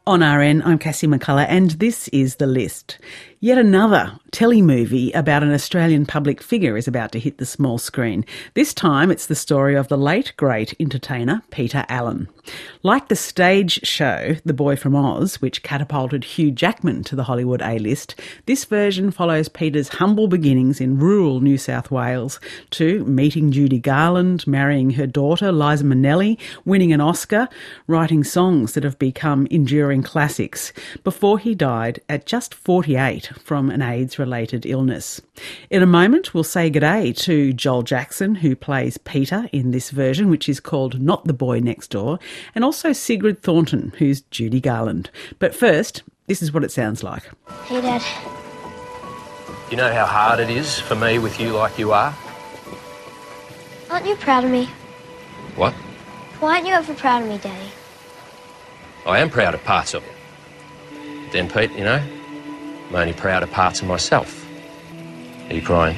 On RN, I'm Cassie McCullough, and this is The List. Yet another telly-movie about an Australian public figure is about to hit the small screen. This time it's the story of the late, great entertainer Peter Allen. Like the stage show The Boy from Oz, which catapulted Hugh Jackman to the Hollywood A-list, this version follows Peter's humble beginnings in rural New South Wales to meeting Judy Garland, marrying her daughter Liza Minnelli, winning an Oscar, writing songs that have become enduring classics, before he died at just 48 from an AIDS-related illness. In a moment, we'll say g'day to Joel Jackson, who plays Peter in this version, which is called Not the Boy Next Door, and also Sigrid Thornton, who's Judy Garland. But first, this is what it sounds like. Hey, Dad. You know how hard it is for me with you like you are? Aren't you proud of me? What? Why aren't you ever proud of me, Daddy? I am proud of parts of it. But then, Pete, you know, I'm only proud of parts of myself. Are you crying?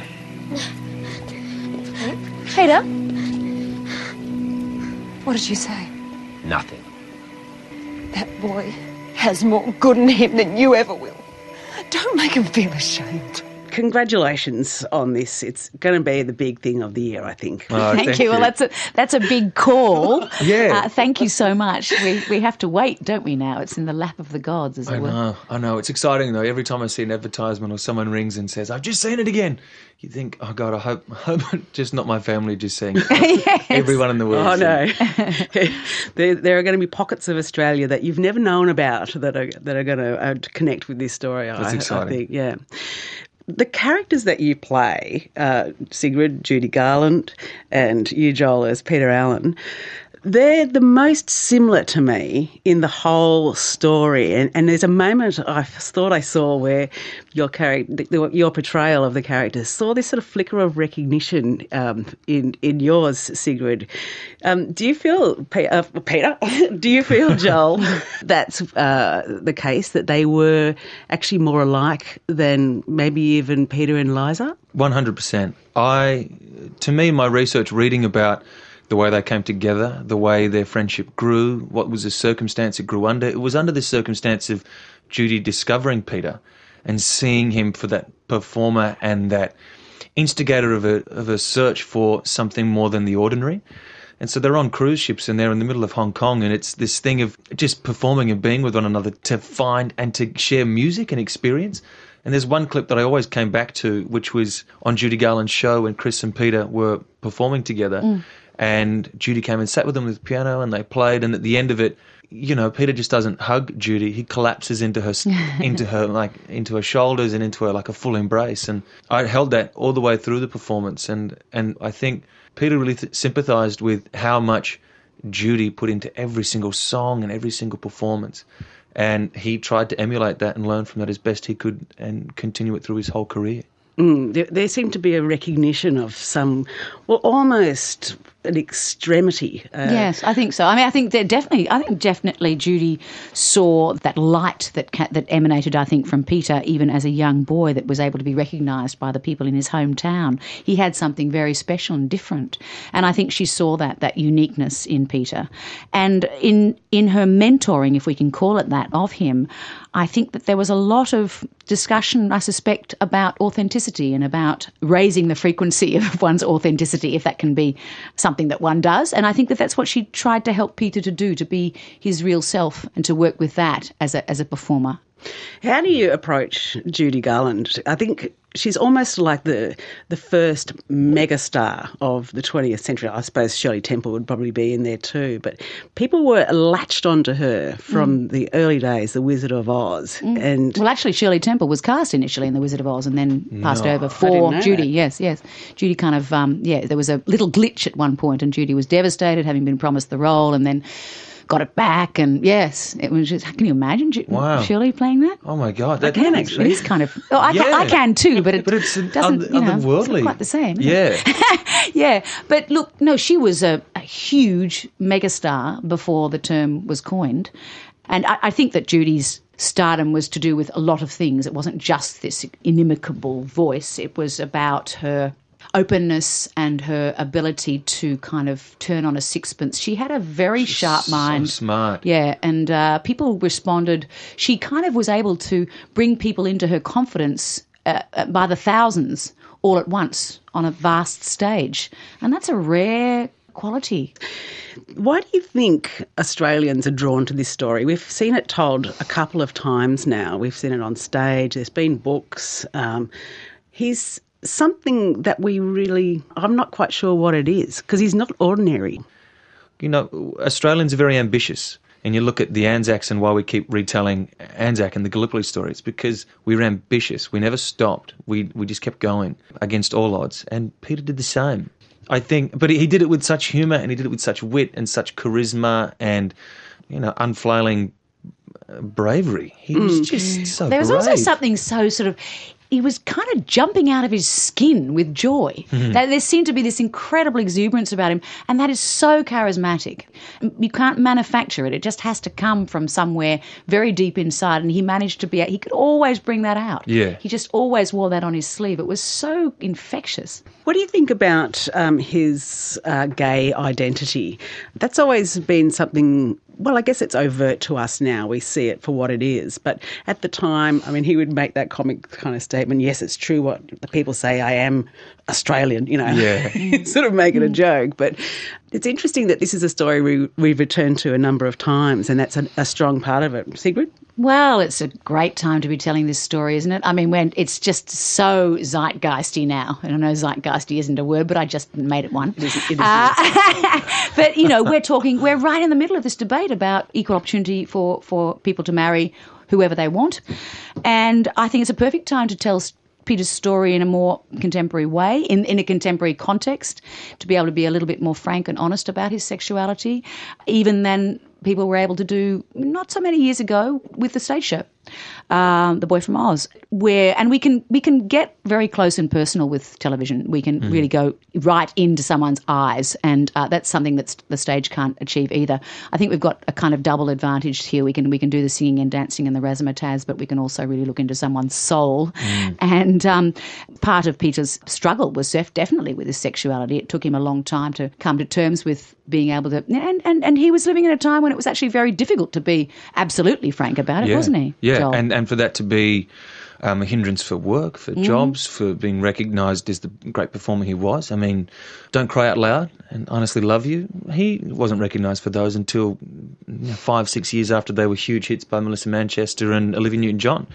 Peter? What did you say? Nothing. That boy has more good in him than you ever will. Don't make him feel ashamed. Congratulations on this. It's going to be the big thing of the year, I think. Oh, Thank you. Well, that's a big call. Yeah. Thank you so much. We have to wait, don't we, now? It's in the lap of the gods, as it were. I know. It's exciting, though. Every time I see an advertisement or someone rings and says, I've just seen it again, you think, oh, God, I hope just not my family just seeing it. Yes. Everyone in the world. Oh, no. There are going to be pockets of Australia that you've never known about that are going to connect with this story, That's exciting. I think. Yeah. The characters that you play, Sigrid, Judy Garland, and you, Joel, as Peter Allen, they're the most similar to me in the whole story. And there's a moment I thought I saw where your portrayal of the characters saw this sort of flicker of recognition in yours, Sigrid. Do you feel, Peter, do you feel, Joel, that's the case, that they were actually more alike than maybe even Peter and Liza? 100%. To me, my research reading about the way they came together, the way their friendship grew, what was the circumstance it grew under. It was under the circumstance of Judy discovering Peter and seeing him for that performer and that instigator of a search for something more than the ordinary. And so they're on cruise ships and they're in the middle of Hong Kong, and it's this thing of just performing and being with one another to find and to share music and experience. And there's one clip that I always came back to, which was on Judy Garland's show when Chris and Peter were performing together. And Judy came and sat with them with the piano and they played, and at the end of it, you know, Peter just doesn't hug Judy. He collapses into her into her shoulders and into her like a full embrace. And I held that all the way through the performance, and I think Peter really sympathised with how much Judy put into every single song and every single performance. And he tried to emulate that and learn from that as best he could and continue it through his whole career. There seemed to be a recognition of some, well, almost an extremity. Yes, I think so. I mean, I think definitely Judy saw that light that emanated, I think, from Peter, even as a young boy, that was able to be recognised by the people in his hometown. He had something very special and different, and I think she saw that uniqueness in Peter. And in her mentoring, if we can call it that, of him, I think that there was a lot of discussion, I suspect, about authenticity and about raising the frequency of one's authenticity, if that can be something that one does. And I think that that's what she tried to help Peter to do, to be his real self and to work with that as a performer. How do you approach Judy Garland? I think she's almost like the first megastar of the 20th century. I suppose Shirley Temple would probably be in there too. But people were latched onto her from the early days, The Wizard of Oz. And well, actually, Shirley Temple was cast initially in The Wizard of Oz and then passed over for Judy. That. Yes. Judy kind of, there was a little glitch at one point and Judy was devastated, having been promised the role, and then got it back, and yes, it was just. Can you imagine Shirley playing that? Oh my God, I can actually. It is kind of. Oh, I can too, but it it's doesn't. It's not quite the same. Yeah, yeah. But look, no, she was a huge megastar before the term was coined, and I think that Judy's stardom was to do with a lot of things. It wasn't just this inimicable voice. It was about her openness and her ability to kind of turn on a sixpence. She had a very sharp mind. So smart. Yeah, and people responded. She kind of was able to bring people into her confidence by the thousands all at once on a vast stage. And that's a rare quality. Why do you think Australians are drawn to this story? We've seen it told a couple of times now. We've seen it on stage. There's been books. He's something that I'm not quite sure what it is, because he's not ordinary. You know, Australians are very ambitious. And you look at the Anzacs and why we keep retelling Anzac and the Gallipoli story, it's because we were ambitious. We never stopped. We just kept going against all odds. And Peter did the same, I think. But he did it with such humour, and he did it with such wit and such charisma and, you know, unflailing bravery. He was just so There was brave. also something so sort of... He was kind of jumping out of his skin with joy. There seemed to be this incredible exuberance about him, and that is so charismatic. You can't manufacture it. It just has to come from somewhere very deep inside, and he managed to he could always bring that out. Yeah. He just always wore that on his sleeve. It was so infectious. What do you think about his gay identity? That's always been something... Well, I guess it's overt to us now. We see it for what it is. But at the time, I mean, he would make that comic kind of statement, yes, it's true what the people say, I am Australian, you know. Yeah. Sort of make it a joke. But it's interesting that this is a story we've returned to a number of times, and that's a strong part of it. Sigrid? Well, it's a great time to be telling this story, isn't it? I mean, when it's just so zeitgeisty now. And I know zeitgeisty isn't a word, but I just made it one. It is But, you know, we're right in the middle of this debate about equal opportunity for people to marry whoever they want. And I think it's a perfect time to tell Peter's story in a more contemporary way, in a contemporary context, to be able to be a little bit more frank and honest about his sexuality, even than people were able to do not so many years ago with the stage show, The Boy from Oz, and we can get very close and personal with television. We can really go right into someone's eyes, and that's something that the stage can't achieve either. I think we've got a kind of double advantage here. We can do the singing and dancing and the razzmatazz, but we can also really look into someone's soul. And part of Peter's struggle was definitely with his sexuality. It took him a long time to come to terms with being able to, and he was living in a time when it was actually very difficult to be absolutely frank about it, wasn't he? Yeah, Joel? and for that to be a hindrance for work, for jobs, for being recognised as the great performer he was. I mean, Don't Cry Out Loud and Honestly Love You, he wasn't recognised for those until 5-6 years after they were huge hits by Melissa Manchester and Olivia Newton-John.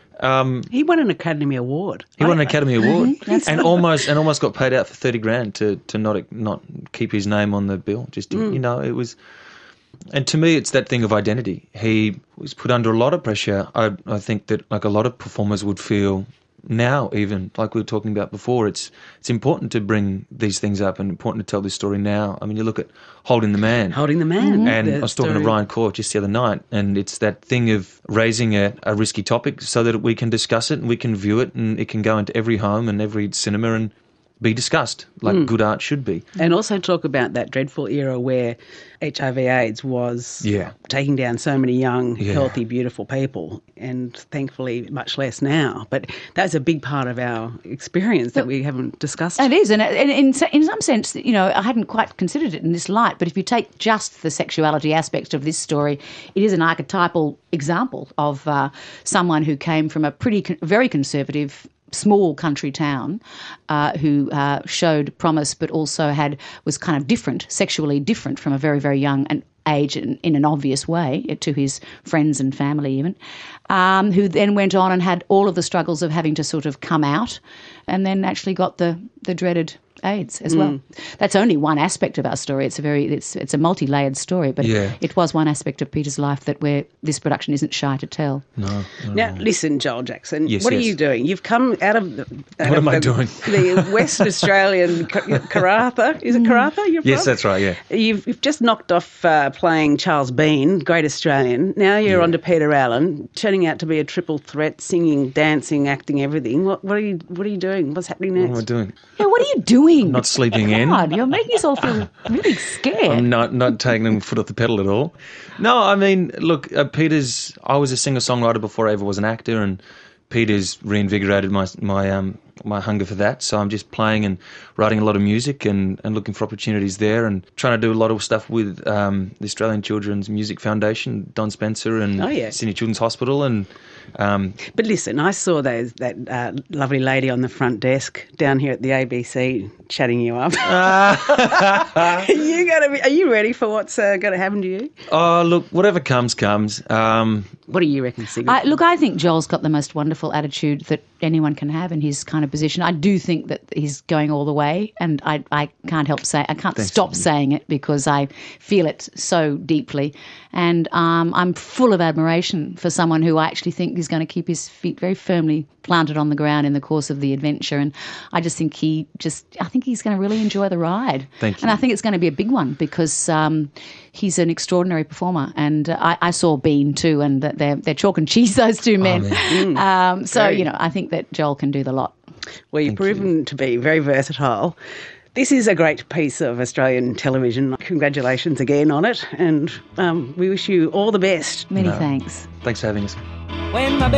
He won an Academy Award. He won an Academy Award and almost got paid out for $30,000 to not keep his name on the bill. Just you know, it was. And to me, it's that thing of identity. He was put under a lot of pressure. I think that, like a lot of performers would feel now, even like we were talking about before, it's important to bring these things up and important to tell this story now. I mean, you look at Holding the Man. Holding the Man. And I was talking to Ryan Court just the other night, and it's that thing of raising a risky topic so that we can discuss it and we can view it and it can go into every home and every cinema and be discussed like good art should be. And also talk about that dreadful era where HIV/AIDS was taking down so many young, healthy, beautiful people, and thankfully much less now. But that's a big part of our experience that we haven't discussed. It is, and in some sense, you know, I hadn't quite considered it in this light, but if you take just the sexuality aspect of this story, it is an archetypal example of someone who came from a very conservative small country town who showed promise but also was kind of different, sexually different from a very, very young age in an obvious way to his friends and family even, who then went on and had all of the struggles of having to sort of come out and then actually got the dreaded AIDS as well. That's only one aspect of our story. It's a multi-layered story, but it was one aspect of Peter's life that where this production isn't shy to tell. No. Now, listen, Joel Jackson, Yes, what are you doing? You've come out of What am I doing? The West Australian Karratha. Is it Karratha you're from? Yes, that's right, yeah. You've just knocked off playing Charles Bean, Great Australian. Now you're on to Peter Allen, turning out to be a triple threat, singing, dancing, acting, everything. What are you doing? What's happening next? What am I doing? Yeah, what are you doing? I'm not sleeping in. God, you're making us all feel really scared. I'm not taking the foot off the pedal at all. No, I mean, look, I was a singer-songwriter before I ever was an actor, and Peter's reinvigorated my my hunger for that. So I'm just playing and writing a lot of music and looking for opportunities there, and trying to do a lot of stuff with the Australian Children's Music Foundation, Don Spencer, and Sydney Children's Hospital. And but listen, I saw that lovely lady on the front desk down here at the ABC chatting you up. Are you ready for what's going to happen to you? Oh, look, whatever comes, comes. What do you reckon, Sigrid? Look, I think Joel's got the most wonderful attitude that anyone can have in his kind of position. I do think that he's going all the way, and I can't help say I can't stop saying it because I feel it so deeply. And I'm full of admiration for someone who I actually think is going to keep his feet very firmly planted on the ground in the course of the adventure. And I just think I think he's going to really enjoy the ride. Thank you. And I think it's going to be a big one because he's an extraordinary performer. And I saw Bean too, and they're chalk and cheese, those two men. I think that Joel can do the lot. Well, you've proven to be very versatile. This is a great piece of Australian television. Congratulations again on it, and we wish you all the best. Many thanks. Thanks for having us. When my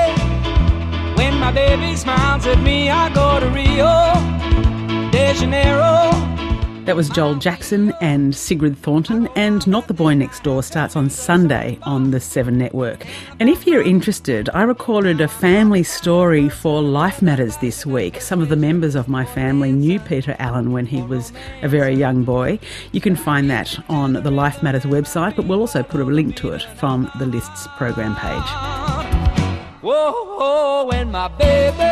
baby smiles at me, I go to Rio de Janeiro. That was Joel Jackson and Sigrid Thornton, and Not the Boy Next Door starts on Sunday on the 7 Network. And if you're interested, I recorded a family story for Life Matters this week. Some of the members of my family knew Peter Allen when he was a very young boy. You can find that on the Life Matters website, but we'll also put a link to it from the Lists program page. Whoa, when my baby